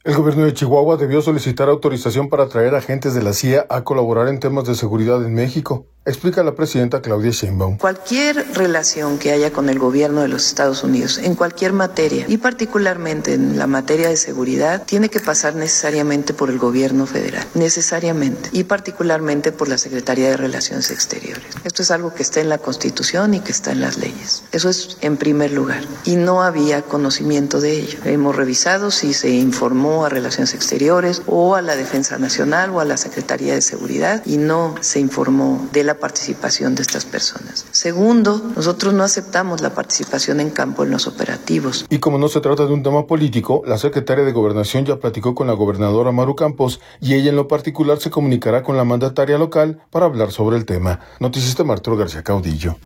El gobierno de Chihuahua debió solicitar autorización para traer agentes de la CIA a colaborar en temas de seguridad en México, explica la presidenta Claudia Sheinbaum. Cualquier relación que haya con el gobierno de los Estados Unidos, en cualquier materia, y particularmente en la materia de seguridad, tiene que pasar necesariamente por el gobierno federal, necesariamente, y particularmente por la Secretaría de Relaciones Exteriores. Esto es algo que está en la Constitución y que está en las leyes. Eso es en primer lugar. Y no había conocimiento de ello. Hemos revisado si se informó a Relaciones Exteriores o a la Defensa Nacional o a la Secretaría de Seguridad y no se informó de la participación de estas personas. Segundo, nosotros no aceptamos la participación en campo en los operativos. Y como no se trata de un tema político, la secretaria de Gobernación ya platicó con la gobernadora Maru Campos y ella en lo particular se comunicará con la mandataria local para hablar sobre el tema. Noticista Arturo García Caudillo.